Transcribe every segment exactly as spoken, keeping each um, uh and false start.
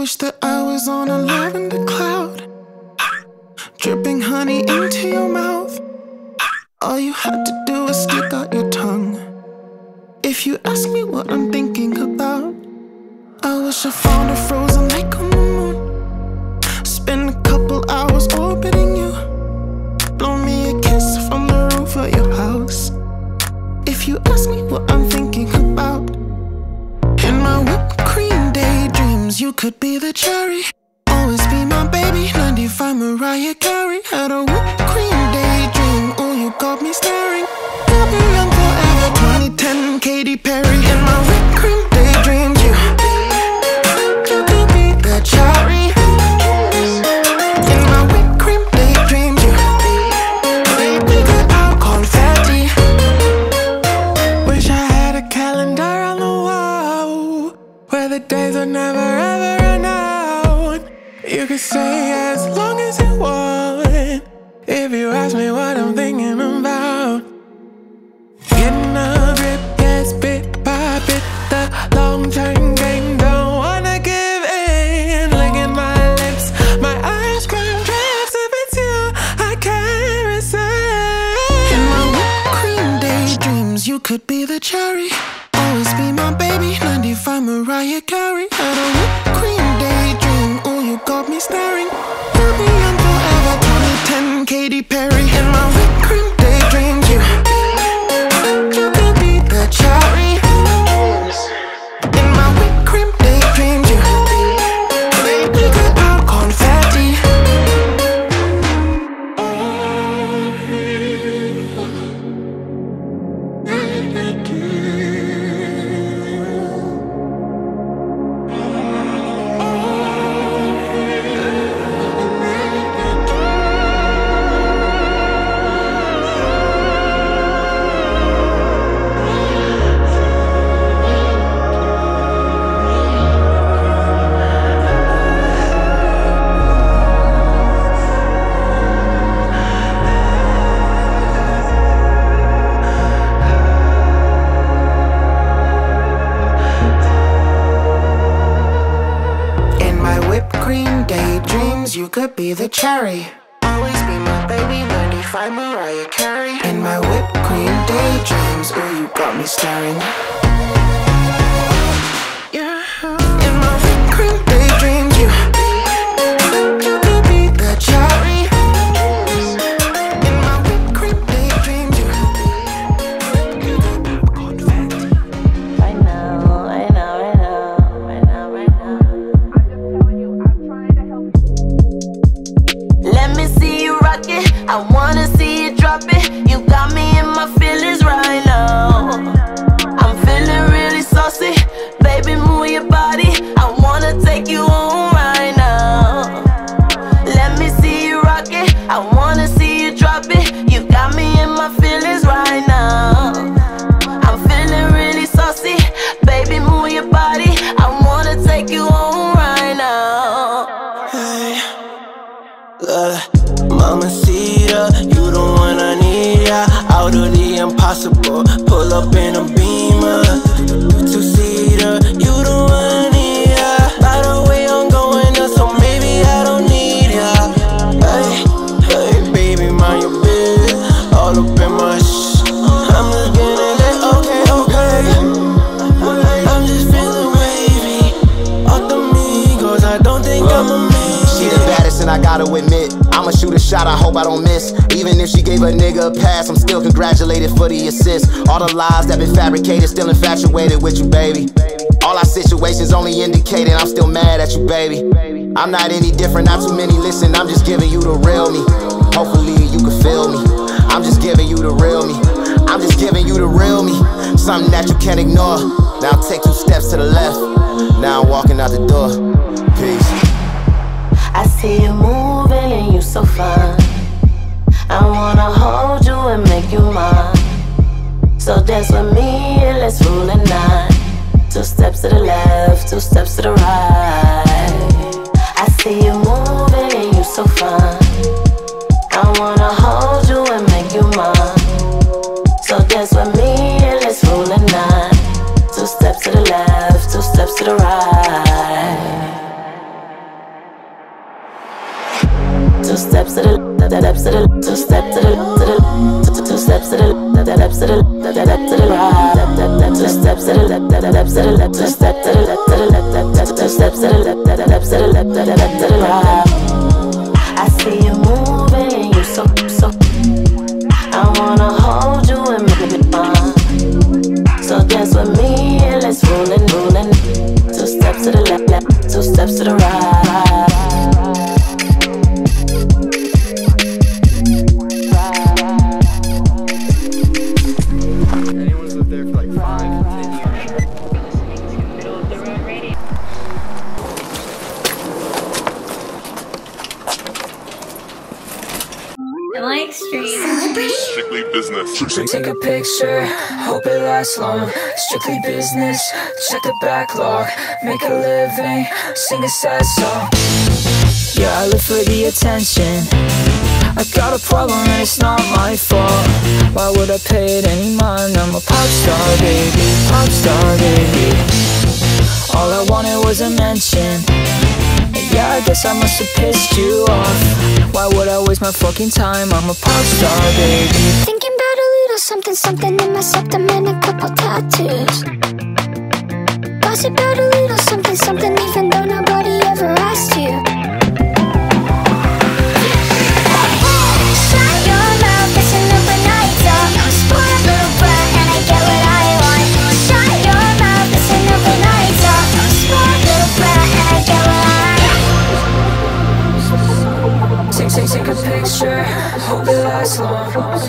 wish that I was on a lavender cloud, dripping honey into your mouth. All you had to do was stick out your tongue. If you ask me what I'm thinking about, I wish I found a frozen lake on the moon, spend a couple hours orbiting you, blow me a kiss from the roof of your house. If you ask me what I'm thinking about, in my whipped cream daydreams, you could be the cherry, always be my baby. ninety-five Mariah Carey had a whipped cream daydream. Oh, you got me staring, got me young forever. twenty ten Katy Perry in my whipped cream daydreams. You, you could be the cherry in my whipped cream daydreams. You, we could out confetti. Wish I had a calendar on the wall where the days would never ever run out. You could say as long as you want if you ask me what I'm thinking about. Getting a grip, yes, bit by bit. The long-term game, don't wanna give in. Licking my lips, my ice cream drips. If it's you, I can't resist. In my whipped cream daydreams, you could be the cherry, always be my baby. ninety-five Mariah Carey had a whipped cream daydream. Oh, you got me staring, you'll be young forever. twenty ten Katy Perry in my whipped cream daydreams. You, you could be the cherry in my whipped cream daydreams. You, we could out confetti. You could be the cherry, always be my baby. ninety-five Mariah Carey in my whipped cream daydreams. Oh, you got me staring. Yeah, in my whipped cream daydreams. You, you could be the cherry in my whipped cream daydreams. You, you could be confetti. Right now, right now, right now, right now, right now. I'm just telling you, I'm trying to help you. Let me see you rock it, I wanna see you drop it. You got me in my feelings right now. I'm feeling really saucy, baby, move your body. I wanna take you home right now. Let me see you rock it, I wanna see you drop it. You got me in my feelings right now. I'm feeling really saucy, baby, move your body. I wanna take you home right now. Hey, uh, Mamacita, you the one I need, yeah. Out of the impossible, pull up in a Beamer, two-seater, you the one I need, yeah. By the way, I'm going up, so maybe I don't need ya. Hey, hey, baby, mind your business, all up in my shh. I'm just getting it, okay, okay. I'm just feeling wavy, off the Migos, I don't think I'm a man. She the baddest and I gotta admit, I'ma shoot a shot, I hope I don't miss. Even if she gave a nigga a pass, I'm still congratulated for the assist. All the lies that been fabricated, still infatuated with you, baby. All our situations only indicating I'm still mad at you, baby. I'm not any different, not too many listen, I'm just giving you the real me. Hopefully you can feel me. I'm just giving you the real me. I'm just giving you the real me. Something that you can't ignore. Now take two steps to the left, now I'm walking out the door. Peace. I see you moving and you so fine. I wanna hold you and make you mine. So dance with me and let's rule the night. Two steps to the left, two steps to the right. I see you moving and you so fine. I wanna hold you and make you mine. So dance with me and let's rule the night. Two steps to the left, two steps to the right. steps to the left, steps to the left, two steps to the left, two steps to the left, steps to the left, steps to the right, two steps to the left, steps to the left, two steps to the left, to the left, two steps to the left, steps to the left, steps to the right. I see you moving, you so so. I wanna hold you and make it fun. So dance with me and let's rollin', rollin'. Two steps to the left, left, two steps to the right. Anyone's lived there for like five, ten years. Like street. Strictly business. Take a picture, hope it lasts long. Strictly business, check the backlog. Make a living, sing a sad song. Yeah, I live for the attention. I got a problem and it's not my fault. Why would I pay it any mind? I'm a pop star, baby, pop star, baby. All I wanted was a mention. Yeah, I guess I must have pissed you off. Why would I waste my fucking time? I'm a pop star, baby. Thinking about a little something, something in my septum and a couple tattoos. Gossip about a little something, something even though nobody ever asked you. Shut your mouth, listen up when I talk. I'm a spoiled little brat and I get what I want. Shut your mouth, listen up when I talk. I'm a spoiled little brat and I get what I want. Take, take, take a picture, hope it lasts long.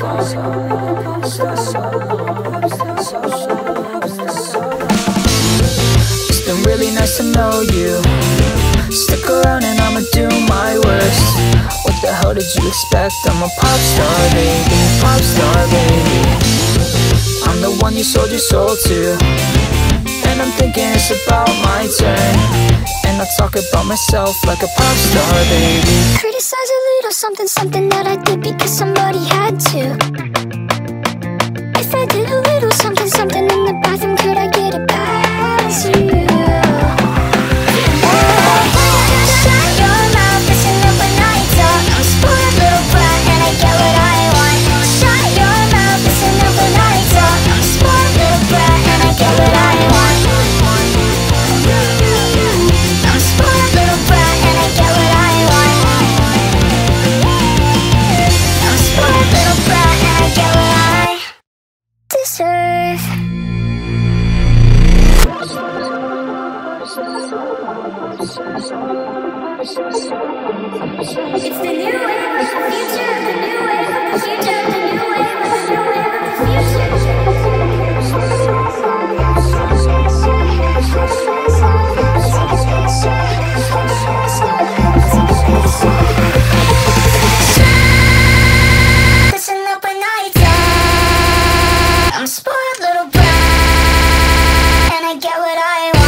It's been really nice to know you. Stick around and I'ma do my worst. What the hell did you expect? I'm a pop star, baby, pop star, baby. I'm the one you sold your soul to. And I'm thinking it's about my turn. And I talk about myself like a pop star, baby. Criticize a little something, something that I did because somebody had to. If I did a little something, something in the bathroom, could I get it past you? Shut your mouth, listen up when I talk. I'm a spoiled little brat and I get what I want. Shut your mouth, listen up when I talk. I'm a spoiled little brat and I get what I want. I'm a spoiled little brat and I get what I want. I'm a spoiled little brat and I get what I deserve. It's the new wave of the future, the new wave of the future, the new wave of the new wave of the Listen up when I talk. I'm a spoiled little brat and I get what I want.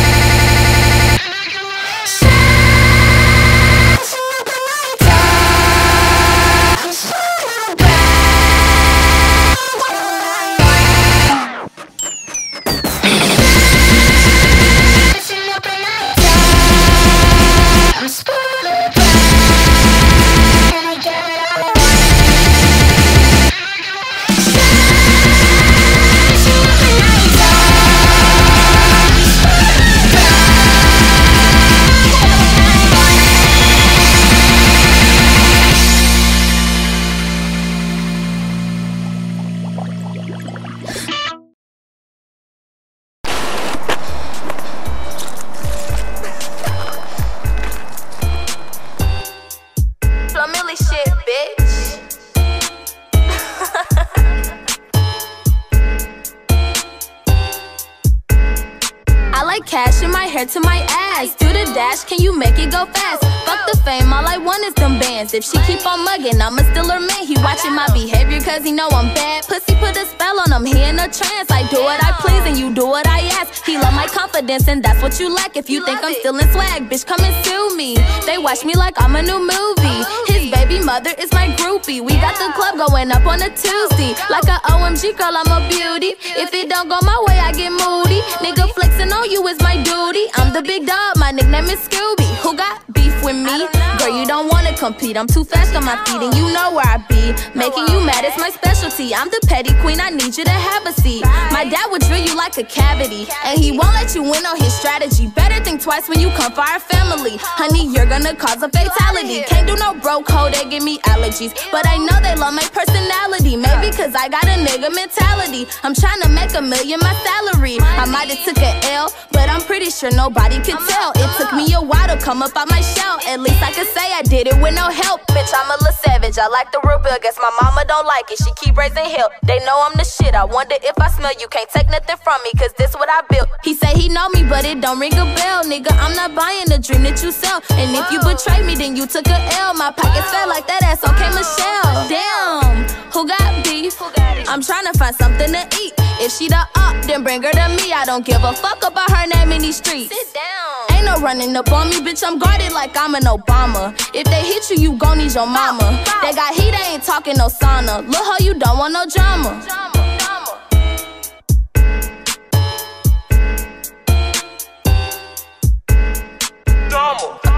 Cash in my hair to my ass. Do the dash, can you make it go fast? Fuck the fame, all I want is them bands. If she keep on mugging, I'ma still her man. He watching my behavior cause he know I'm bad. Pussy put a spell on him, he in a trance. I do what I please and you do what I ask. He love my confidence and that's what you lack. If you think I'm still in swag, bitch, come and sue me. They watch me like I'm a new movie. His baby mother is my groupie. We got the club going up on a Tuesday. Like a O M G girl, I'm a beauty. If it don't go my way, I get moody. Nigga flexing on you is my duty. I'm the big dog, my nickname is Scooby. Who got beef with me. Girl, you don't wanna compete, I'm too fast on my feet and you know where I be. Making you mad is my specialty, I'm the petty queen, I need you to have a seat. My dad would drill you like a cavity, and he won't let you win on his strategy. Better think twice when you come for our family. Honey, you're gonna cause a fatality. Can't do no broke hoe, they give me allergies, but I know they love my personality. Maybe cause I got a nigga mentality. I'm trying to make a million my salary. I might have took an L, but I'm pretty sure nobody could tell. It took me a while to come up out my shell. At least I could say I did it with no help. Bitch, I'm a little savage, I like the real bill. Guess my mama don't like it, she keep raising hell. They know I'm the shit, I wonder if I smell you. Can't take nothing from me, cause this what I built. He say he know me, but it don't ring a bell. Nigga, I'm not buying the dream that you sell. And if you betray me, then you took a L. My pockets felt like that ass, okay, Michelle. Damn, who got beef? I'm trying to find something to eat. If she the up, then bring her to me. I don't give a fuck about her name in these streets. Sit down. Ain't no running up on me, bitch, I'm guarded like I'm an Obama. If they hit you, you gon' need your mama. They got heat, they ain't talking no sauna. Look how you don't want no drama. Drama.